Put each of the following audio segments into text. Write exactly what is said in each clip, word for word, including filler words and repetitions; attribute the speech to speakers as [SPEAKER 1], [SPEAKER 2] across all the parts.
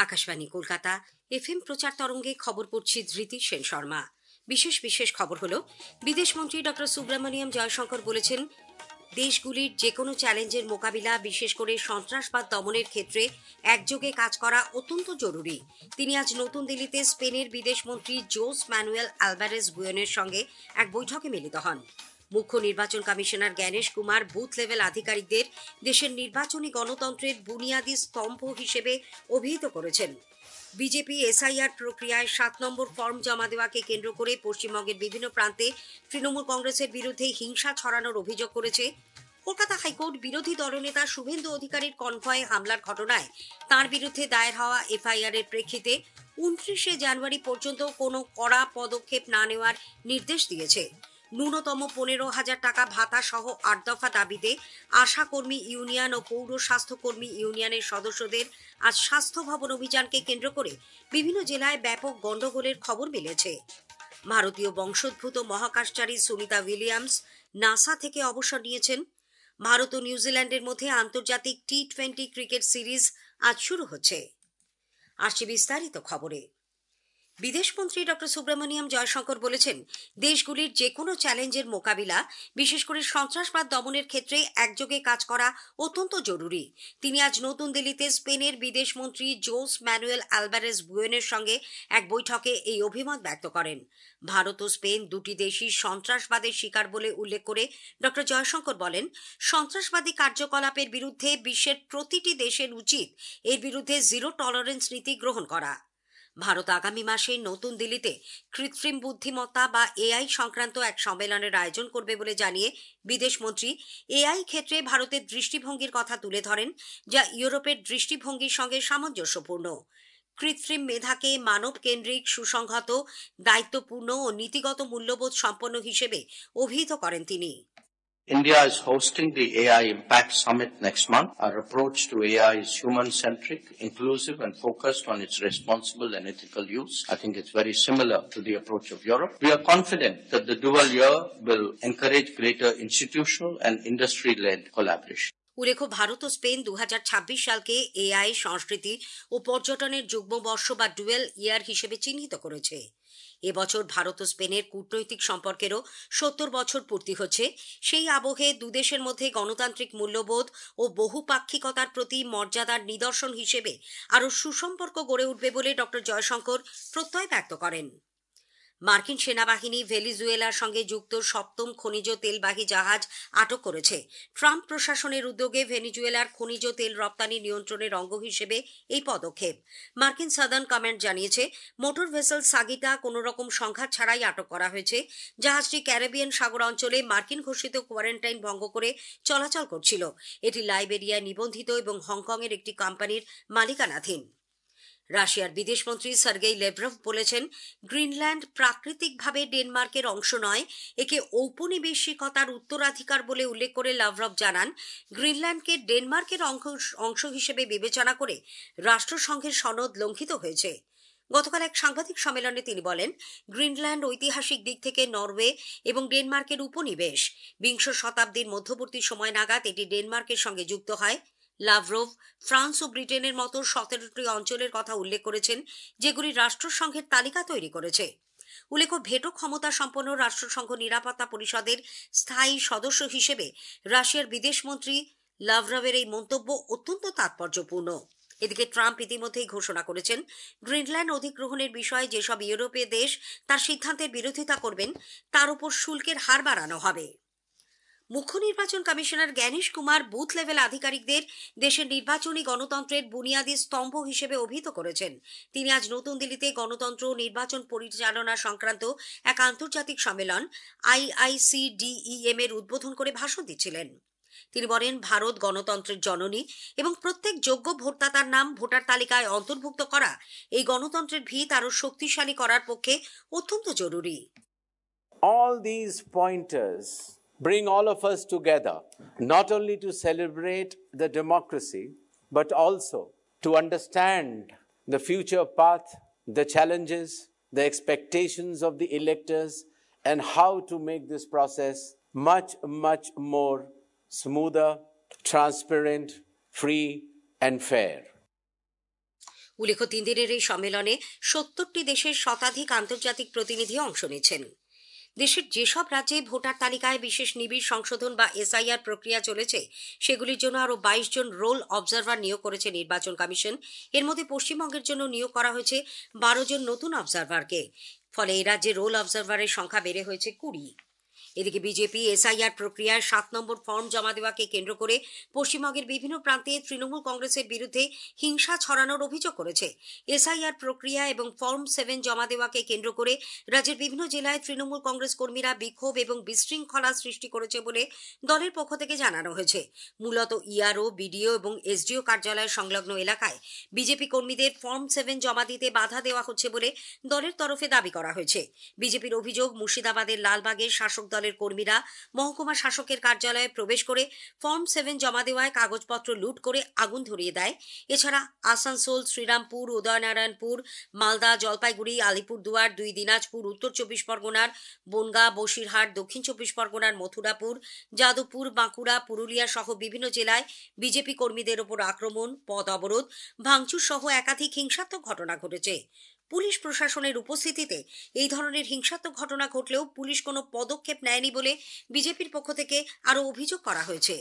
[SPEAKER 1] Akashvani Kolkata FM প্রচার তরঙ্গে খবর পড়ছি ধৃতি সেন শর্মা। বিশেষ বিশেষ খবর হলো, বিদেশমন্ত্রী ডক্টর সুব্রমণিয়াম জয়শঙ্কর বলেছেন, দেশগুলির যে কোনো চ্যালেঞ্জের মোকাবিলা, বিশেষ করে সন্ত্রাসবাদ দমনের ক্ষেত্রে একযোগে কাজ করা অত্যন্ত জরুরি। তিনি আজ নতুন দিল্লিতে স্পেনের বিদেশমন্ত্রী জোস ম্যানুয়েল আলভারেজ বুয়েনের সঙ্গে এক বৈঠকে মিলিত হন। মুখ্য নির্বাচন commissioner Gyanesh Kumar booth level আধিকারিকদের দেশের নির্বাচনী গণতন্ত্রের বুনিয়াদী স্তম্ভ হিসেবে অভিহিত করেছেন। বিজেপি এসআইআর প্রক্রিয়ায় সাত নম্বর ফর্ম জমা দেওয়াকে কেন্দ্র করে পশ্চিমবঙ্গের বিভিন্ন প্রান্তে তৃণমূল কংগ্রেসের বিরুদ্ধে হিংসা ছড়ানোর অভিযোগ করেছে। কলকাতা হাইকোর্ট বিরোধী দলনেতা শুভেন্দু অধিকারীর কনভয়ে হামলার ঘটনায় তাঁর বিরুদ্ধে দায়ের হওয়া এফআইআর এর প্রেক্ষিতে উনত্রিশে জানুয়ারি পর্যন্ত কোনো কড়া পদক্ষেপ না নেওয়ার নির্দেশ দিয়েছে। ন্যূনতম পনেরো হাজার টাকা ভাতা সহ আট দফা দাবিতে আশাকর্মী ইউনিয়ন ও পৌর স্বাস্থ্যকর্মী ইউনিয়নের সদস্যদের আজ স্বাস্থ্য ভবন অভিযানকে কেন্দ্র করে বিভিন্ন জেলায় ব্যাপক গন্ডগোলের খবর মিলেছে। ভারতীয় বংশোদ্ভূত মহাকাশচারী সুনিতা উইলিয়ামস নাসা থেকে অবসর নিয়েছেন। ভারত ও নিউজিল্যান্ডের মধ্যে আন্তর্জাতিক টি টোয়েন্টি ক্রিকেট সিরিজ আজ শুরু হচ্ছে। আসছে বিস্তারিত খবরে। বিদেশমন্ত্রী ডক্টর সুব্রমণিয়াম জয়শঙ্কর বলেছেন, দেশগুলির যে কোনো চ্যালেঞ্জের মোকাবিলা, বিশেষ করে সন্ত্রাসবাদ দমনের ক্ষেত্রে একযোগে কাজ করা অত্যন্ত জরুরি। তিনি আজ নতুন দিল্লিতে স্পেনের বিদেশমন্ত্রী জোস ম্যানুয়েল আলভারেজ বুয়েনের সঙ্গে এক বৈঠকে এই অভিমত ব্যক্ত করেন। ভারত ও স্পেন দুটি দেশই সন্ত্রাসবাদের শিকার বলে উল্লেখ করে ডক্টর জয়শঙ্কর বলেন, সন্ত্রাসবাদী কার্যকলাপের বিরুদ্ধে বিশ্বের প্রতিটি দেশের উচিত এর বিরুদ্ধে জিরো টলারেন্স নীতি গ্রহণ করা। ভারত আগামী মাসে নতুন দিল্লিতে কৃত্রিম বুদ্ধিমত্তা বা এআই সংক্রান্ত এক সম্মেলনের আয়োজন করবে বলে জানিয়ে বিদেশমন্ত্রী এআই ক্ষেত্রে ভারতের দৃষ্টিভঙ্গির কথা তুলে ধরেন, যা ইউরোপের দৃষ্টিভঙ্গির সঙ্গে সামঞ্জস্যপূর্ণ। কৃত্রিম মেধাকে মানব কেন্দ্রিক, সুসংহত, দায়িত্বপূর্ণ ও নীতিগত মূল্যবোধ সম্পন্ন হিসেবে অভিহিত করেন তিনি।
[SPEAKER 2] India is hosting the A I Impact Summit next month. Our approach to A I is human-centric, inclusive and focused on its responsible and ethical use. I think it's very similar to the approach of Europe. We are confident that the dual year will encourage greater institutional and industry-led collaboration.
[SPEAKER 1] উল্লেখ্য, ভারত ও Spain দু হাজার ছাব্বিশ সালকে AI, সংস্কৃতি ও পর্যটনের যুগ্ম বর্ষ বা dual ইয়ার হিসেবে চিহ্নিত করেছে। এবছর ভারত ও স্পেনের কূটনৈতিক সম্পর্কেরও সত্তর বছর পূর্তি হচ্ছে। সেই আবহে দুদেশের মধ্যে গণতান্ত্রিক মূল্যবোধ ও বহুপাক্ষিকতার প্রতি মর্যাদার নিদর্শন হিসেবে আরও সুসম্পর্ক গড়ে উঠবে বলে ডক্টর জয়শঙ্কর প্রত্যয় ব্যক্ত করেন। মার্কিন সেনাবাহিনী ভেনিজুয়েলার সঙ্গে যুক্ত সপ্তম খনিজ তেলবাহী জাহাজ আটক করেছে। ট্রাম্প প্রশাসনের উদ্যোগে ভেনিজুয়েলার খনিজ তেল রপ্তানি নিয়ন্ত্রণের অঙ্গ হিসেবে এই পদক্ষেপ। মার্কিন সাদার্ন কমান্ড জানিয়েছে, মোটর ভেসেল সাগিটা কোনো রকম সংঘাত ছাড়াই আটক করা হয়েছে। জাহাজটি ক্যারিবিয়ান সাগর অঞ্চলে মার্কিন ঘোষিত কোয়ারেন্টাইন ভঙ্গ করে চলাচল করছিল। এটি লাইবেরিয়ায় নিবন্ধিত এবং হংকংয়ের একটি কোম্পানির মালিকানাধীন। রাশিয়ার বিদেশমন্ত্রী সার্গেই লেভরভ বলেছেন, গ্রিনল্যান্ড প্রাকৃতিকভাবে ডেনমার্কের অংশ নয়, একে ঔপনিবেশিকতার উত্তরাধিকার বলে উল্লেখ করে লাভরভ জানান, গ্রিনল্যান্ডকে ডেনমার্কের অংশ হিসেবে বিবেচনা করে রাষ্ট্রসংঘের সনদ লঙ্ঘিত হয়েছে। গতকাল এক সাংবাদিক সম্মেলনে তিনি বলেন, গ্রিনল্যান্ড ঐতিহাসিক দিক থেকে নরওয়ে এবং ডেনমার্কের উপনিবেশ। বিংশ শতাব্দীর মধ্যবর্তী সময় নাগাদ এটি ডেনমার্কের সঙ্গে যুক্ত হয়। লাভরভ ফ্রান্স ও ব্রিটেনের মতো সতেরোটি অঞ্চলের কথা উল্লেখ করেছেন, যেগুলি রাষ্ট্রসংঘের তালিকা তৈরি করেছে। উল্লেখ্য, ভেটো ক্ষমতা সম্পন্ন রাষ্ট্রসংঘ নিরাপত্তা পরিষদের স্থায়ী সদস্য হিসেবে রাশিয়ার বিদেশমন্ত্রী লাভরভের এই মন্তব্য অত্যন্ত তাৎপর্যপূর্ণ। এদিকে ট্রাম্প ইতিমধ্যেই ঘোষণা করেছেন, গ্রিনল্যান্ড অধিগ্রহণের বিষয়ে যেসব ইউরোপীয় দেশ তার সিদ্ধান্তের বিরোধিতা করবেন, তার উপর শুল্কের হার বাড়ানো হবে। মুখ্য নির্বাচন commissioner Gyanesh Kumar booth level আধিকারিকদের দেশের নির্বাচনী গণতন্ত্রের বুনিয়াদী স্তম্ভ হিসেবে অভিহিত করেছেন। তিনি আজ নতুন দিল্লিতে গণতন্ত্র ও নির্বাচন পরিচালনা সংক্রান্ত এক আন্তর্জাতিক সম্মেলন আইআইসিডিইএম এর উদ্বোধন করে ভাষণ দিচ্ছিলেন। তিনি বলেন, ভারত গণতন্ত্রের জননী এবং প্রত্যেক যোগ্য ভোটদাতার নাম ভোটার তালিকায় অন্তর্ভুক্ত করা এই গণতন্ত্রের ভিত আরও শক্তিশালী করার পক্ষে অত্যন্ত জরুরি।
[SPEAKER 3] All these pointers bring all of us together, not only to celebrate the democracy, but also to understand the future path, the challenges, the expectations of the electors, and how to make this process much, much more smoother, transparent, free, and fair.
[SPEAKER 1] উল্লেখ্য, তিন দিনের এই সম্মেলনে সত্তরটি দেশের শতাধিক আন্তর্জাতিক প্রতিনিধি অংশ নিচ্ছেন। দেশের যেসব রাজ্যে ভোটার তালিকায় বিশেষ নিবিড় সংশোধন বা এসআইআর প্রক্রিয়া চলেছে সেগুলির জন্য আরও বাইশ জন রোল অবজারভার নিয়োগ করেছে নির্বাচন কমিশন। এর মধ্যে পশ্চিমবঙ্গের জন্য নিয়োগ করা হয়েছে বারো জন নতুন অবজারভারকে। ফলে এই রাজ্যে রোল অবজারভারের সংখ্যা বেড়ে হয়েছে কুড়ি। এদিকে বিজেপি এসআইআর প্রক্রিয়ায় সাত নম্বর ফর্ম জমা দেওয়াকে কেন্দ্র করে পশ্চিমবঙ্গের বিভিন্ন প্রান্তে তৃণমূল কংগ্রেসের বিরুদ্ধে হিংসা ছড়ানোর অভিযোগ করেছে। এসআইআর প্রক্রিয়া এবং ফর্ম সেভেন জমা দেওয়াকে কেন্দ্র করে রাজ্যের বিভিন্ন জেলায় তৃণমূল কংগ্রেস কর্মীরা বিক্ষোভ এবং বিশৃঙ্খলা সৃষ্টি করেছে বলে দলের পক্ষ থেকে জানানো হয়েছে। মূলত ইআরও, বিডিও এবং এসডিও কার্যালয় সংলগ্ন এলাকায় বিজেপি কর্মীদের ফর্ম সেভেন জমা দিতে বাধা দেওয়া হচ্ছে বলে দলের তরফে দাবি করা হয়েছে। বিজেপির অভিযোগ, মুর্শিদাবাদের লালবাগের শাসক দলের কর্মীরা মহকুমা শাসকের কার্যালয়ে প্রবেশ করে ফর্ম সেভেন জমা দেওয়ায় কাগজপত্র লুট করে আগুন ধরিয়ে দেয়। এছাড়া আসানসোল, শ্রীরামপুর, উদয়নারায়ণপুর, মালদা, জলপাইগুড়ি, আলিপুরদুয়ার, দুই দিনাজপুর, উত্তর চব্বিশ পরগনার বনগাঁ, বসিরহাট, দক্ষিণ চব্বিশ পরগনার মথুরাপুর, যাদবপুর, বাঁকুড়া, পুরুলিয়া সহ বিভিন্ন জেলায় বিজেপি কর্মীদের ওপর আক্রমণ, পথ অবরোধ, ভাঙচুর সহ একাধিক হিংসাত্মক ঘটনা ঘটেছে। পুলিশ প্রশাসনের উপস্থিতিতে এই ধরনের হিংসাত্মক ঘটনা ঘটলেও পুলিশ কোনো পদক্ষেপ নেয়নি বলে বিজেপির পক্ষ থেকে আরও অভিযোগ করা হয়েছে।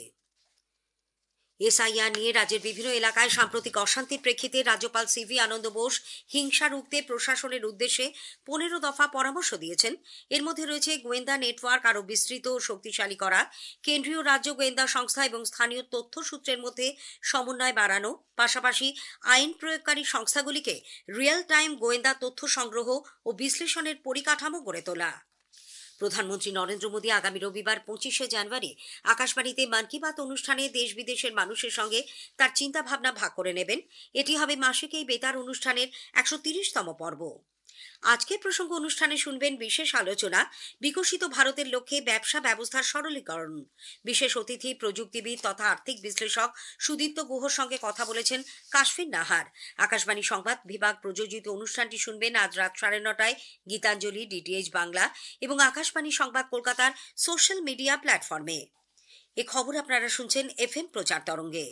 [SPEAKER 1] এসআইআর নিয়ে রাজ্যের বিভিন্ন এলাকায় সাম্প্রতিক অশান্তির প্রেক্ষিতে রাজ্যপাল সিভি আনন্দ বোস হিংসা রুখতে প্রশাসনের উদ্দেশ্যে পনেরো দফা পরামর্শ দিয়েছেন। এর মধ্যে রয়েছে গোয়েন্দা নেটওয়ার্ক আরও বিস্তৃত ও শক্তিশালী করা, কেন্দ্রীয় রাজ্য গোয়েন্দা সংস্থা এবং স্থানীয় তথ্য সূত্রের মধ্যে সমন্বয় বাড়ানো, পাশাপাশি আইন প্রয়োগকারী সংস্থাগুলিকে রিয়েল টাইম গোয়েন্দা তথ্য সংগ্রহ ও বিশ্লেষণের পরিকাঠামো গড়ে তোলা। প্রধানমন্ত্রী নরেন্দ্র মোদী আগামী রবিবার পঁচিশে জানুয়ারি আকাশবাণীতে মন কি বাত অনুষ্ঠানে দেশ বিদেশের মানুষের সঙ্গে তার চিন্তা ভাবনা ভাগ করে নেবেন। এটি হবে মাসিক এই বেতার অনুষ্ঠানের একশো তিরিশতম পর্ব। আজকের প্রসঙ্গ অনুষ্ঠানে শুনবেন বিশেষ আলোচনা, বিকশিত ভারতের লক্ষ্যে ব্যবসা ব্যবস্থার সরলীকরণ। বিশেষ অতিথি প্রযুক্তিবিদ তথা আর্থিক বিশ্লেষক সুদীপ্ত গুহর সঙ্গে কথা বলেছেন কাশফিন নাহার। আকাশবাণী সংবাদ বিভাগ প্রযোজিত অনুষ্ঠানটি শুনবেন আজ রাত সাড়ে নটায় গীতাঞ্জলি, ডিটিএইচ বাংলা এবং আকাশবাণী সংবাদ কলকাতার সোশ্যাল মিডিয়া প্ল্যাটফর্মে। এ খবর আপনারা শুনছেন এফএম প্রচার তরঙ্গে।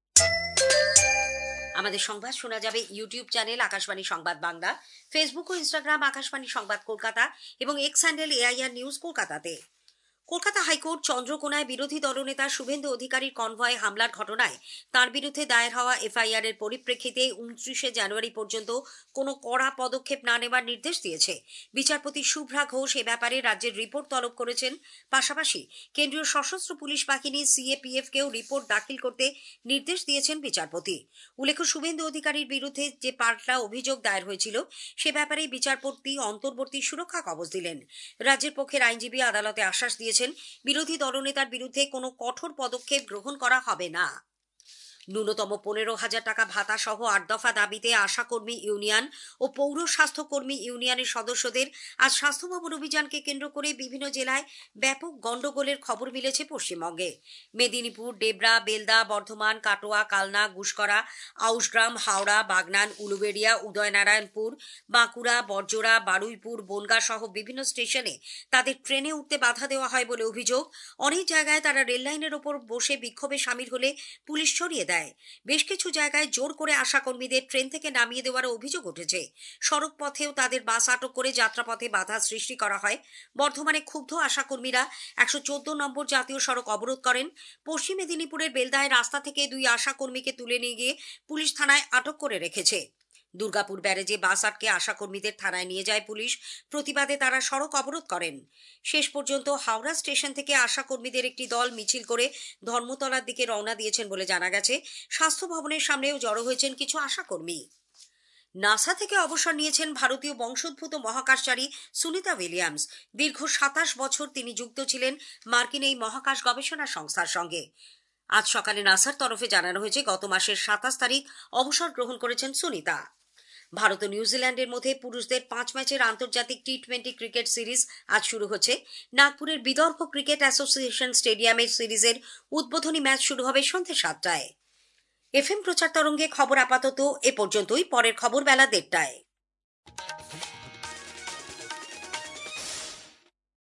[SPEAKER 1] আমাদের সংবাদ শোনা যাবে ইউটিউব চ্যানেল আকাশবাণী সংবাদ বাংলা, ফেসবুক ও ইনস্টাগ্রাম আকাশবাণী সংবাদ কলকাতা এবং এক্স হ্যান্ডেল এআইআর নিউজ কলকাতাতে। কলকাতা হাইকোর্ট চন্দ্রকোনায় বিরোধী দলনেতা শুভেন্দু অধিকারীর কনভয় হামলার ঘটনায় তার বিরুদ্ধে দায়ের হওয়া এফআইআর এর পরিপ্রেক্ষিতে উনত্রিশে জানুয়ারি পর্যন্ত কোনো কড়া পদক্ষেপ না নেওয়ার নির্দেশ দিয়েছে। বিচারপতি শুভ্রা ঘোষ এ ব্যাপারে রাজ্যের রিপোর্ট তলব করেছেন। পাশাপাশি কেন্দ্রীয় সশস্ত্র পুলিশ বাহিনী সিএপিএফকেও রিপোর্ট দাখিল করতে নির্দেশ দিয়েছেন বিচারপতি। উল্লেখ্য, শুভেন্দু অধিকারীর বিরুদ্ধে যে পাল্টা অভিযোগ দায়ের হয়েছিল সে ব্যাপারে বিচারপতি অন্তর্বর্তী সুরক্ষা কবচ দিলেন। রাজ্যের পক্ষের আইনজীবী আদালতে আশ্বাস দিয়েছেন বিরোধী দলনেতার বিরুদ্ধে কোনো কঠোর পদক্ষেপ গ্রহণ করা হবে না। ন্যূনতম পনেরো হাজার টাকা ভাতা সহ আট দফা দাবিতে আশাকর্মী ইউনিয়ন ও পৌর স্বাস্থ্যকর্মী ইউনিয়নের সদস্যদের আজ স্বাস্থ্য ভবন অভিযানকে কেন্দ্র করে বিভিন্ন জেলায় ব্যাপক গন্ডগোলের খবর মিলেছে পশ্চিমবঙ্গে। মেদিনীপুর, ডেবরা, বেলদা, বর্ধমান, কাটোয়া, কালনা, গুসকরা, আউশগ্রাম, হাওড়া, বাগনান, উলুবেড়িয়া, উদয়নারায়ণপুর, বাঁকুড়া, বড়জোড়া, বারুইপুর, বনগাঁ সহ বিভিন্ন স্টেশনে তাদের ট্রেনে উঠতে বাধা দেওয়া হয় বলে অভিযোগ। অনেক জায়গায় তারা রেললাইনের ওপর বসে বিক্ষোভে সামিল হলে পুলিশ সরিয়ে দেয়। বেশ কিছু জায়গায় জোর করে আশাকর্মীদের ট্রেন থেকে নামিয়ে দেওয়ার অভিযোগ উঠেছে। সড়ক পথেও তাদের বাস আটক করে যাত্রাপথে বাধা সৃষ্টি করা হয়। বর্ধমানে ক্ষুব্ধ আশাকর্মীরা একশো চোদ্দ নম্বর জাতীয় সড়ক অবরোধ করেন। পশ্চিম মেদিনীপুরের বেলদায় রাস্তা থেকে দুই আশাকর্মীকে তুলে নিয়ে গিয়ে পুলিশ থানায় আটক করে রেখেছে। দুর্গাপুর ব্যারেজে বাস আটকে আশাকর্মীদের থানায় নিয়ে যায় পুলিশ। প্রতিবাদে তারা সড়ক অবরোধ করেন। শেষ পর্যন্ত হাওড়া স্টেশন থেকে আশাকর্মীদের একটি দল মিছিল করে ধর্মতলার দিকে রওনা দিয়েছেন বলে জানা গেছে। স্বাস্থ্য ভবনের সামনেও জড়ো হয়েছেন কিছু আশাকর্মী। নাসা থেকে অবসর নিয়েছেন ভারতীয় বংশোদ্ভূত মহাকাশচারী সুনিতা উইলিয়ামস। দীর্ঘ সাতাশ বছর তিনি যুক্ত ছিলেন মার্কিন এই মহাকাশ গবেষণা সংস্থার সঙ্গে। আজ সকালে নাসার তরফে জানানো হয়েছে গত মাসের সাতাশ তারিখ অবসর গ্রহণ করেছেন সুনিতা। ভারত ও নিউজিল্যান্ডের মধ্যে পুরুষদের পাঁচ ম্যাচের আন্তর্জাতিক টি টোয়েন্টি ক্রিকেট সিরিজ আজ শুরু হচ্ছে। নাগপুরের বিদর্ভ ক্রিকেট অ্যাসোসিয়েশন স্টেডিয়ামের সিরিজের উদ্বোধনী ম্যাচ শুরু হবে সন্ধ্যে সাতটায়। এফএম প্রচার তরঙ্গে খবর আপাতত এ পর্যন্তই। পরের খবর বেলা দেড়টায়।